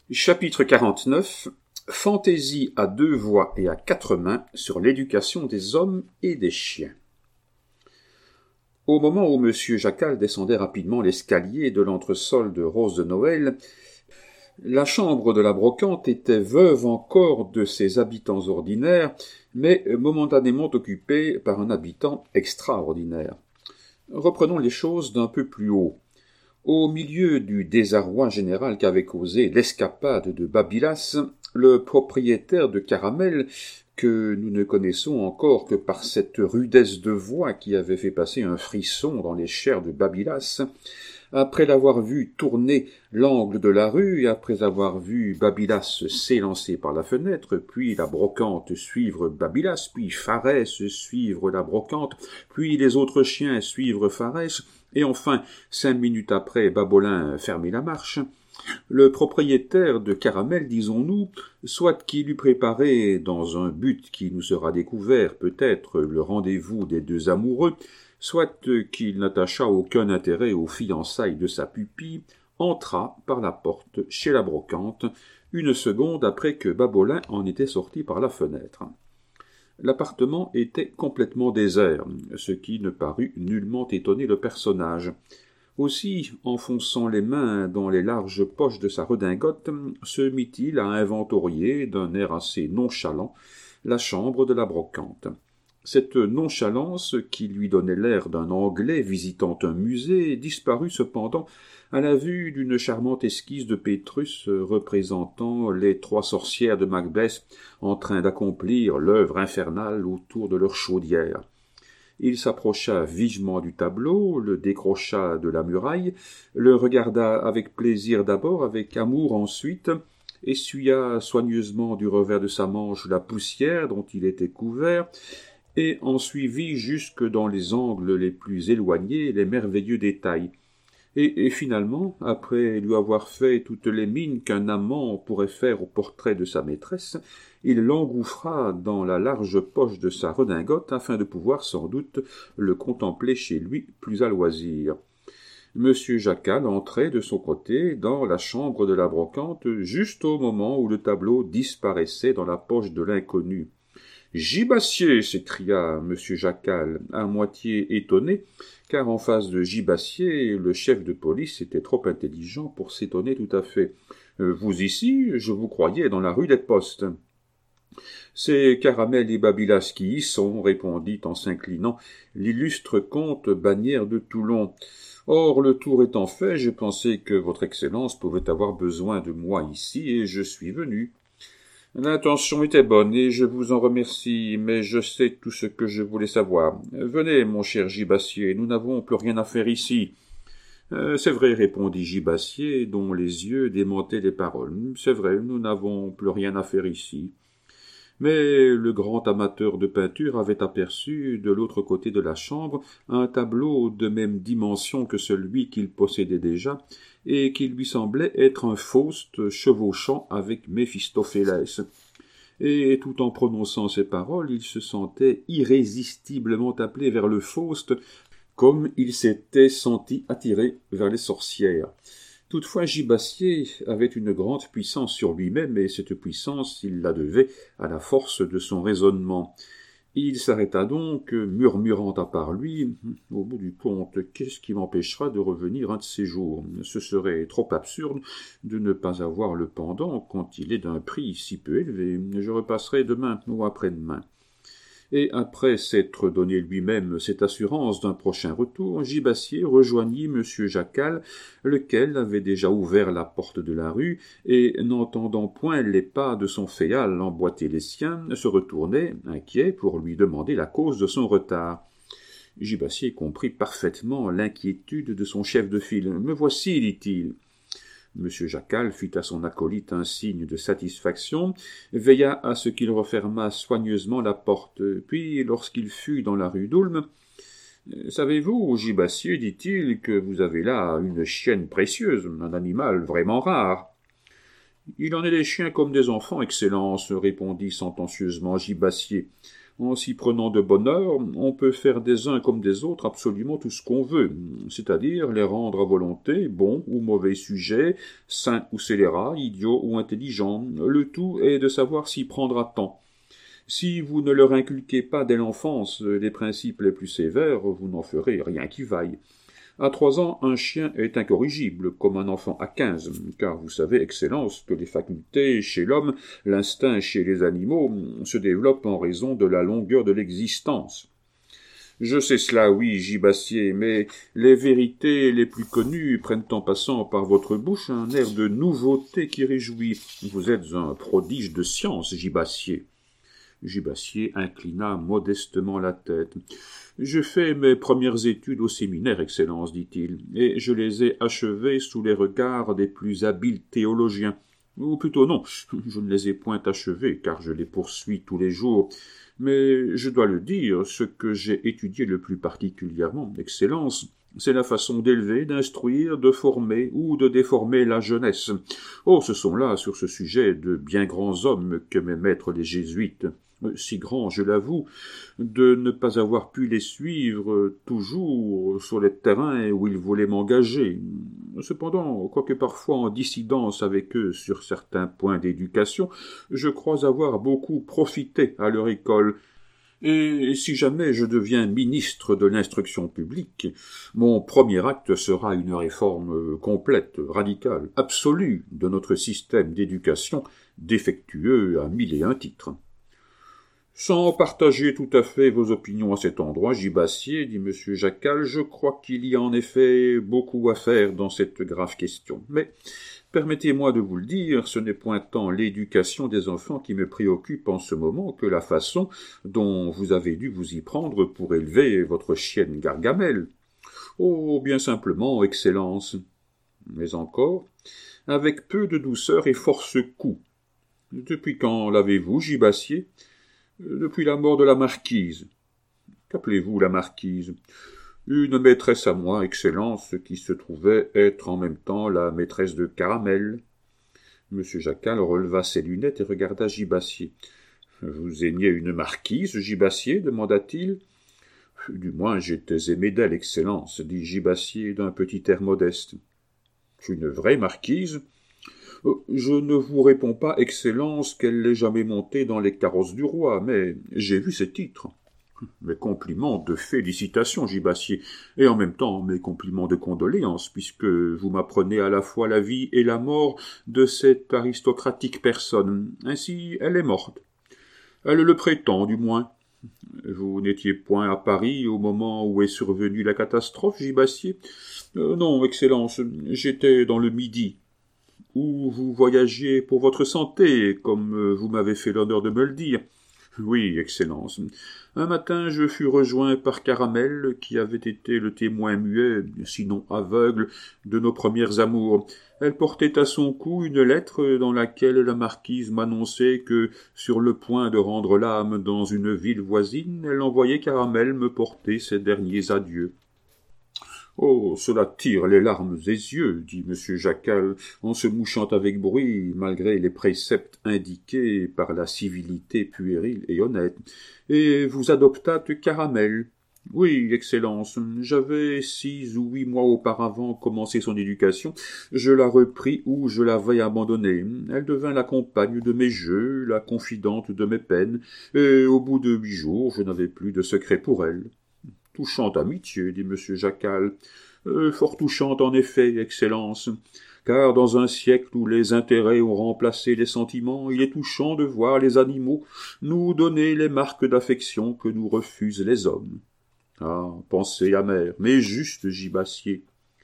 Chapitre 49. Fantaisie à 2 voix et à 4 mains sur l'éducation des hommes et des chiens. Au moment où M. Jacal descendait rapidement l'escalier de l'entresol de Rose de Noël, la chambre de la brocante était veuve encore de ses habitants ordinaires, mais momentanément occupée par un habitant extraordinaire. Reprenons les choses d'un peu plus haut. Au milieu du désarroi général qu'avait causé l'escapade de Babylas, le propriétaire de Caramel, que nous ne connaissons encore que par cette rudesse de voix qui avait fait passer un frisson dans les chairs de Babylas, après l'avoir vu tourner l'angle de la rue, après avoir vu Babylas s'élancer par la fenêtre, puis la brocante suivre Babylas, puis Pharès suivre la brocante, puis les autres chiens suivre Pharès, et enfin, 5 minutes après, Babolin fermer la marche, le propriétaire de Caramel, disons-nous, soit qu'il eût préparé, dans un but qui nous sera découvert, peut-être le rendez-vous des deux amoureux, soit qu'il n'attacha aucun intérêt aux fiançailles de sa pupille, entra par la porte chez la brocante, une seconde après que Babolin en était sorti par la fenêtre. L'appartement était complètement désert, ce qui ne parut nullement étonner le personnage. Aussi, enfonçant les mains dans les larges poches de sa redingote, se mit-il à inventorier, d'un air assez nonchalant, la chambre de la brocante. Cette nonchalance, qui lui donnait l'air d'un Anglais visitant un musée, disparut cependant à la vue d'une charmante esquisse de Pétrus représentant les 3 sorcières de Macbeth en train d'accomplir l'œuvre infernale autour de leur chaudière. Il s'approcha vivement du tableau, le décrocha de la muraille, le regarda avec plaisir d'abord, avec amour ensuite, essuya soigneusement du revers de sa manche la poussière dont il était couvert, et en suivit jusque dans les angles les plus éloignés les merveilleux détails. Et finalement, après lui avoir fait toutes les mines qu'un amant pourrait faire au portrait de sa maîtresse, il l'engouffra dans la large poche de sa redingote afin de pouvoir sans doute le contempler chez lui plus à loisir. Monsieur Jacal entrait de son côté dans la chambre de la brocante juste au moment où le tableau disparaissait dans la poche de l'inconnu. « Gibassier !» s'écria M. Jacal, à moitié étonné, car en face de Gibassier, le chef de police était trop intelligent pour s'étonner tout à fait. « Vous ici? Je vous croyais dans la rue des Postes. »« C'est Caramel et Babylas qui y sont, » répondit en s'inclinant l'illustre comte Bagnères de Toulon. « Or, le tour étant fait, j'ai pensé que votre Excellence pouvait avoir besoin de moi ici, et je suis venu. » L'intention était bonne, et je vous en remercie, mais je sais tout ce que je voulais savoir. Venez, mon cher Gibassier, nous n'avons plus rien à faire ici. C'est vrai, répondit Gibassier, dont les yeux démentaient les paroles. C'est vrai, nous n'avons plus rien à faire ici. Mais le grand amateur de peinture avait aperçu, de l'autre côté de la chambre, un tableau de même dimension que celui qu'il possédait déjà, et qui lui semblait être un Faust chevauchant avec Méphistophélès. Et tout en prononçant ces paroles, il se sentait irrésistiblement appelé vers le Faust, comme il s'était senti attiré vers les sorcières. Toutefois, Gibassier avait une grande puissance sur lui-même, et cette puissance, il la devait à la force de son raisonnement. Il s'arrêta donc, murmurant à part lui, « Au bout du compte, qu'est-ce qui m'empêchera de revenir un de ces jours? Ce serait trop absurde de ne pas avoir le pendant quand il est d'un prix si peu élevé. Je repasserai demain ou après-demain. » Et après s'être donné lui-même cette assurance d'un prochain retour, Gibassier rejoignit M. Jacal, lequel avait déjà ouvert la porte de la rue, et, n'entendant point les pas de son féal emboîter les siens, se retournait, inquiet, pour lui demander la cause de son retard. Gibassier comprit parfaitement l'inquiétude de son chef de file. « Me voici, dit-il. » M. Jacal fit à son acolyte un signe de satisfaction, veilla à ce qu'il refermât soigneusement la porte, puis, lorsqu'il fut dans la rue d'Ulm, « Savez-vous, Gibassier, dit-il, que vous avez là une chienne précieuse, un animal vraiment rare. »« Il en est des chiens comme des enfants, Excellence, répondit sentencieusement Gibassier. En s'y prenant de bonne heure, on peut faire des uns comme des autres absolument tout ce qu'on veut, c'est-à-dire les rendre à volonté, bons ou mauvais sujets, sains ou scélérats, idiots ou intelligents. Le tout est de savoir s'y prendre à temps. Si vous ne leur inculquez pas dès l'enfance les principes les plus sévères, vous n'en ferez rien qui vaille. À 3 ans, un chien est incorrigible, comme un enfant à 15, car vous savez, Excellence, que les facultés chez l'homme, l'instinct chez les animaux, se développent en raison de la longueur de l'existence. Je sais cela, oui, Gibassier, mais les vérités les plus connues prennent en passant par votre bouche un air de nouveauté qui réjouit. Vous êtes un prodige de science, Gibassier. Gibassier inclina modestement la tête. « Je fais mes premières études au séminaire, Excellence, dit-il, et je les ai achevées sous les regards des plus habiles théologiens. Ou plutôt non, je ne les ai point achevées, car je les poursuis tous les jours. Mais je dois le dire, ce que j'ai étudié le plus particulièrement, Excellence, c'est la façon d'élever, d'instruire, de former ou de déformer la jeunesse. Oh, ce sont là, sur ce sujet, de bien grands hommes que mes maîtres les jésuites. Si grands, je l'avoue, de ne pas avoir pu les suivre toujours sur les terrains où ils voulaient m'engager. Cependant, quoique parfois en dissidence avec eux sur certains points d'éducation, je crois avoir beaucoup profité à leur école. Et si jamais je deviens ministre de l'instruction publique, mon premier acte sera une réforme complète, radicale, absolue de notre système d'éducation, défectueux à 1001 titres. Sans partager tout à fait vos opinions à cet endroit, Gibassier, dit M. Jacal, je crois qu'il y a en effet beaucoup à faire dans cette grave question. Mais permettez-moi de vous le dire, ce n'est point tant l'éducation des enfants qui me préoccupe en ce moment que la façon dont vous avez dû vous y prendre pour élever votre chienne Gargamel. Oh, bien simplement, Excellence. Mais encore, avec peu de douceur et force-coup. Depuis quand l'avez-vous, Gibassier ? Depuis la mort de la marquise. Qu'appelez-vous la marquise? Une maîtresse à moi, Excellence, qui se trouvait être en même temps la maîtresse de Caramel. M. Jacal releva ses lunettes et regarda Gibassier. « Vous aimiez une marquise, Gibassier ?» demanda-t-il. « Du moins, j'étais aimé d'elle, Excellence, » dit Gibassier d'un petit air modeste. « Une vraie marquise ?» Je ne vous réponds pas, Excellence, qu'elle l'ait jamais montée dans les carrosses du roi, mais j'ai vu ses titres. Mes compliments de félicitations, Gibassier, et en même temps mes compliments de condoléances, puisque vous m'apprenez à la fois la vie et la mort de cette aristocratique personne. Ainsi, elle est morte. Elle le prétend, du moins. Vous n'étiez point à Paris au moment où est survenue la catastrophe, Gibassier? Non, Excellence, j'étais dans le Midi. Ou vous voyagiez pour votre santé, comme vous m'avez fait l'honneur de me le dire. Oui, Excellence. Un matin, je fus rejoint par Caramel, qui avait été le témoin muet, sinon aveugle, de nos premières amours. Elle portait à son cou une lettre dans laquelle la marquise m'annonçait que, sur le point de rendre l'âme dans une ville voisine, elle envoyait Caramel me porter ses derniers adieux. Oh, cela tire les larmes des yeux, dit M. Jacal, en se mouchant avec bruit, malgré les préceptes indiqués par la civilité puérile et honnête. Et vous adoptâtes Caramel. Oui, Excellence, j'avais 6 ou 8 mois auparavant commencé son éducation, je la repris où je l'avais abandonnée. Elle devint la compagne de mes jeux, la confidente de mes peines, et au bout de 8 jours, je n'avais plus de secret pour elle. Touchante amitié, dit M. Jacal. Fort touchante en effet, Excellence, car dans un siècle où les intérêts ont remplacé les sentiments, il est touchant de voir les animaux nous donner les marques d'affection que nous refusent les hommes. Ah, pensée amère, mais juste, Gibassier.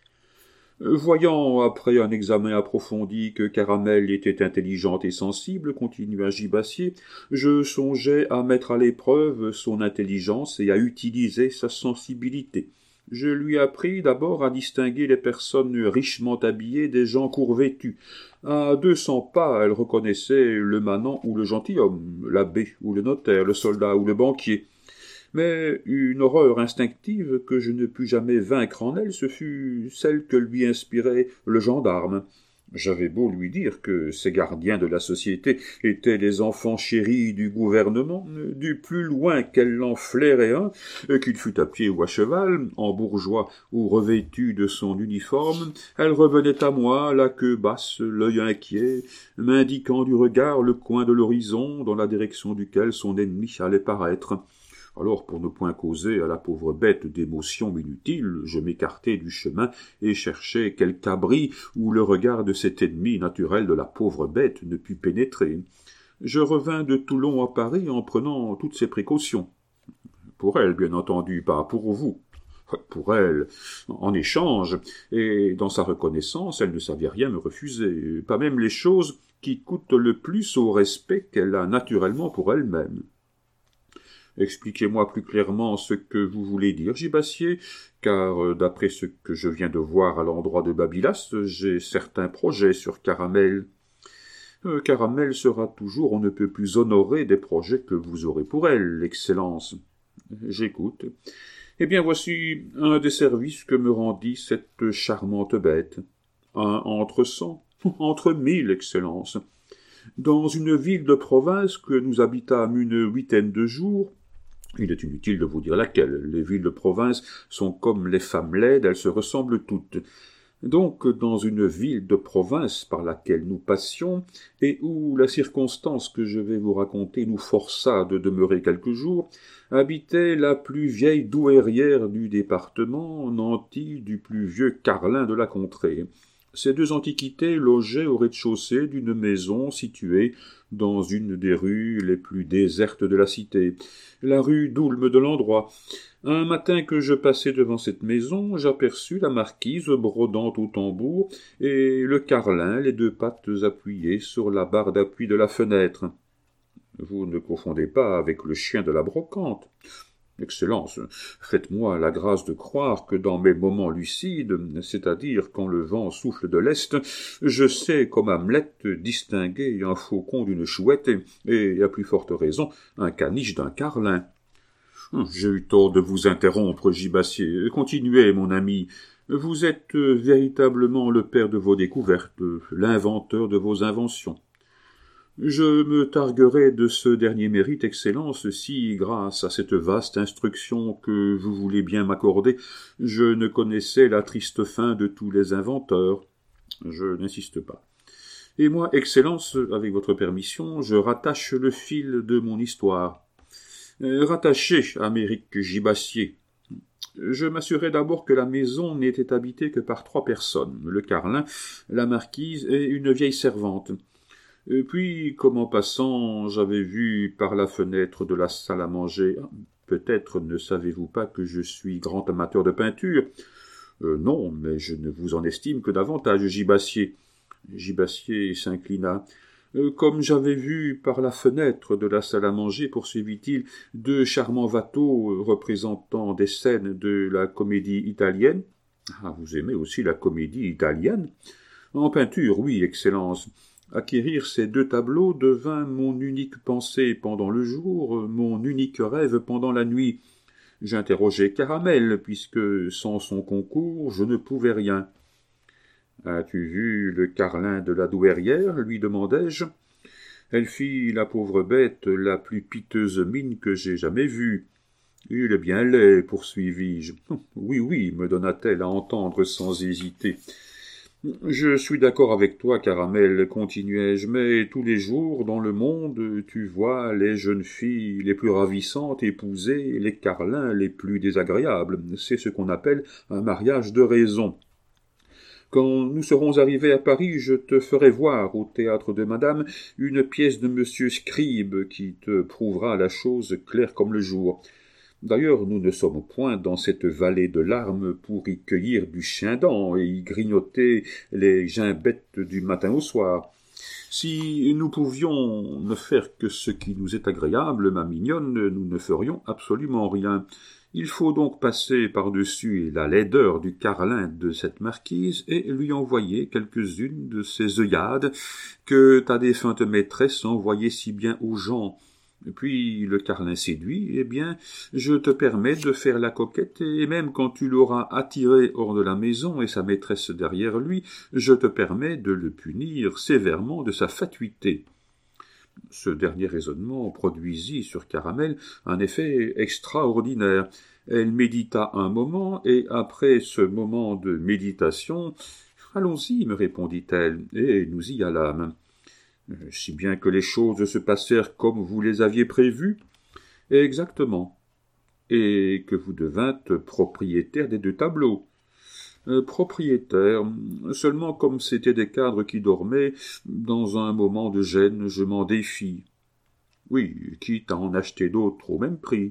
Voyant, après un examen approfondi, que Caramel était intelligente et sensible, continua Gibassier, je songeais à mettre à l'épreuve son intelligence et à utiliser sa sensibilité. Je lui appris d'abord à distinguer les personnes richement habillées des gens court-vêtus. À 200 pas, elle reconnaissait le manant ou le gentilhomme, l'abbé ou le notaire, le soldat ou le banquier. Mais une horreur instinctive que je ne pus jamais vaincre en elle, ce fut celle que lui inspirait le gendarme. J'avais beau lui dire que ces gardiens de la société étaient les enfants chéris du gouvernement, du plus loin qu'elle en flairait un, qu'il fût à pied ou à cheval, en bourgeois ou revêtu de son uniforme, elle revenait à moi, la queue basse, l'œil inquiet, m'indiquant du regard le coin de l'horizon dans la direction duquel son ennemi allait paraître. Alors, pour ne point causer à la pauvre bête d'émotions inutiles, je m'écartai du chemin et cherchai quelque abri où le regard de cet ennemi naturel de la pauvre bête ne pût pénétrer. Je revins de Toulon à Paris en prenant toutes ces précautions. Pour elle, bien entendu, pas pour vous. Pour elle, en échange, et dans sa reconnaissance, elle ne savait rien me refuser, pas même les choses qui coûtent le plus au respect qu'elle a naturellement pour elle-même. Expliquez-moi plus clairement ce que vous voulez dire, Gibassier, car d'après ce que je viens de voir à l'endroit de Babylas, j'ai certains projets sur Caramel. Caramel sera toujours on ne peut plus honoré des projets que vous aurez pour elle, Excellence. J'écoute. Eh bien, voici un des services que me rendit cette charmante bête. Un entre 100, entre 1000, Excellence. Dans une ville de province que nous habitâmes une huitaine de jours, il est inutile de vous dire laquelle. Les villes de province sont comme les femmes laides, elles se ressemblent toutes. Donc, dans une ville de province par laquelle nous passions, et où la circonstance que je vais vous raconter nous força de demeurer quelques jours, habitait la plus vieille douairière du département, nantie du plus vieux carlin de la contrée. Ces deux antiquités logeaient au rez-de-chaussée d'une maison située dans une des rues les plus désertes de la cité, la rue d'Oulme de l'endroit. Un matin que je passais devant cette maison, j'aperçus la marquise brodant au tambour et le carlin, les deux pattes appuyées sur la barre d'appui de la fenêtre. Vous ne confondez pas avec le chien de la brocante. Excellence, faites-moi la grâce de croire que dans mes moments lucides, c'est-à-dire quand le vent souffle de l'Est, je sais, comme Hamlet, distinguer un faucon d'une chouette et, à plus forte raison, un caniche d'un carlin. J'ai eu tort de vous interrompre, Gibassier. Continuez, mon ami. Vous êtes véritablement le père de vos découvertes, l'inventeur de vos inventions. Je me targuerai de ce dernier mérite, Excellence, si, grâce à cette vaste instruction que vous voulez bien m'accorder, je ne connaissais la triste fin de tous les inventeurs. Je n'insiste pas. Et moi, Excellence, avec votre permission, je rattache le fil de mon histoire. Rattaché, Amérique Gibassier. Je m'assurai d'abord que la maison n'était habitée que par 3 personnes, le carlin, la marquise et une vieille servante. Puis, comme en passant, j'avais vu par la fenêtre de la salle à manger. Peut-être ne savez-vous pas que je suis grand amateur de peinture. Non, mais je ne vous en estime que davantage, Gibassier. Gibassier s'inclina. Comme j'avais vu par la fenêtre de la salle à manger, poursuivit-il, 2 charmants watteaux représentant des scènes de la comédie italienne. Ah, vous aimez aussi la comédie italienne? En peinture, oui, Excellence. Acquérir ces 2 tableaux devint mon unique pensée pendant le jour, mon unique rêve pendant la nuit. J'interrogeai Caramel, puisque sans son concours, je ne pouvais rien. « As-tu vu le carlin de la douairière » lui demandai-je. Elle fit, la pauvre bête, la plus piteuse mine que j'aie jamais vue. « Il est bien laid, poursuivis-je. »« Oui, oui, me donna-t-elle à entendre sans hésiter. » Je suis d'accord avec toi, Caramel, continuai-je, mais tous les jours, dans le monde, tu vois les jeunes filles les plus ravissantes épouser les carlins les plus désagréables. C'est ce qu'on appelle un mariage de raison. Quand nous serons arrivés à Paris, je te ferai voir au théâtre de Madame une pièce de monsieur Scribe qui te prouvera la chose claire comme le jour. D'ailleurs, nous ne sommes point dans cette vallée de larmes pour y cueillir du chien-dent et y grignoter les gimbettes du matin au soir. Si nous pouvions ne faire que ce qui nous est agréable, ma mignonne, nous ne ferions absolument rien. Il faut donc passer par-dessus la laideur du carlin de cette marquise et lui envoyer quelques-unes de ces œillades que ta défunte maîtresse envoyait si bien aux gens. Puis le carlin séduit, eh bien, je te permets de faire la coquette, et même quand tu l'auras attiré hors de la maison et sa maîtresse derrière lui, je te permets de le punir sévèrement de sa fatuité. Ce dernier raisonnement produisit sur Caramel un effet extraordinaire. Elle médita un moment, et après ce moment de méditation, « Allons-y, me répondit-elle, et nous y allâmes. Si bien que les choses se passèrent comme vous les aviez prévues. Exactement. Et que vous devîntes propriétaire des 2 tableaux. Propriétaire, seulement comme c'étaient des cadres qui dormaient, dans un moment de gêne, je m'en défie. Oui, quitte à en acheter d'autres au même prix.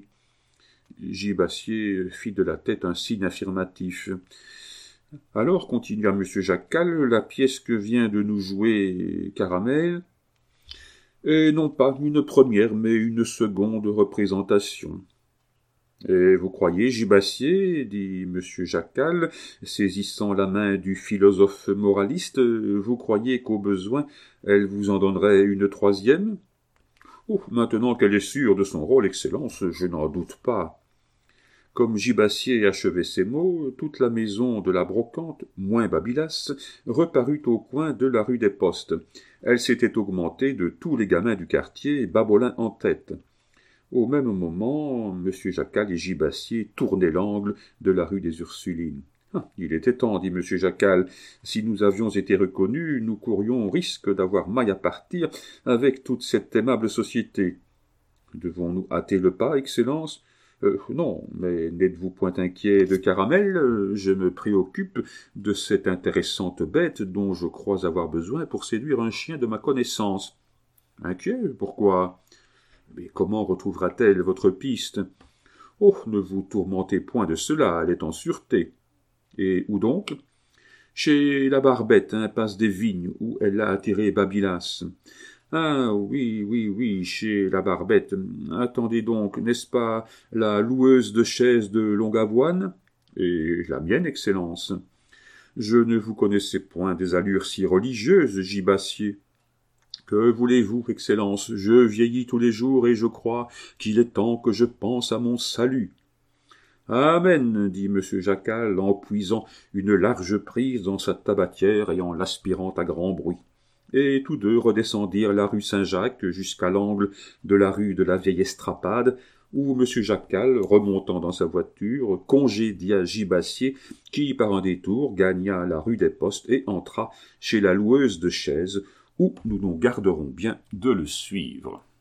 Gibassier fit de la tête un signe affirmatif. Alors, continua M. Jacqual, la pièce que vient de nous jouer Caramel est non pas une première, mais une seconde représentation. Et vous croyez, Gibassier, dit M. Jacqual, saisissant la main du philosophe moraliste, vous croyez qu'au besoin, elle vous en donnerait une 3e? Oh, maintenant qu'elle est sûre de son rôle, Excellence, je n'en doute pas. Comme Gibassier achevait ces mots, toute la maison de la brocante, moins Babylas, reparut au coin de la rue des Postes. Elle s'était augmentée de tous les gamins du quartier, Babolin en tête. Au même moment, M. Jacqual et Gibassier tournaient l'angle de la rue des Ursulines. « Il était temps, dit M. Jacqual. Si nous avions été reconnus, nous courions risque d'avoir maille à partir avec toute cette aimable société. Devons-nous hâter le pas, Excellence ? Non, mais n'êtes-vous point inquiet de Caramel? Je me préoccupe de cette intéressante bête dont je crois avoir besoin pour séduire un chien de ma connaissance. » « Inquiet? Pourquoi ? Mais comment retrouvera-t-elle votre piste? Oh, ne vous tourmentez point de cela, elle est en sûreté. Et où donc? Chez la Barbette, impasse des Vignes, où elle a attiré Babylas. Ah, oui, chez la Barbette. Attendez donc, n'est-ce pas la loueuse de chaises de Longavoine? Et la mienne, Excellence. Je ne vous connaissais point des allures si religieuses, Gibassier. Que voulez-vous, Excellence? Je vieillis tous les jours et je crois qu'il est temps que je pense à mon salut. Amen, dit M. Jacqual en puisant une large prise dans sa tabatière et en l'aspirant à grand bruit. Et tous deux redescendirent la rue Saint-Jacques jusqu'à l'angle de la rue de la Vieille Estrapade, où M. Jacqual, remontant dans sa voiture, congédia Gibassier, qui, par un détour, gagna la rue des Postes et entra chez la loueuse de chaises, où nous nous garderons bien de le suivre.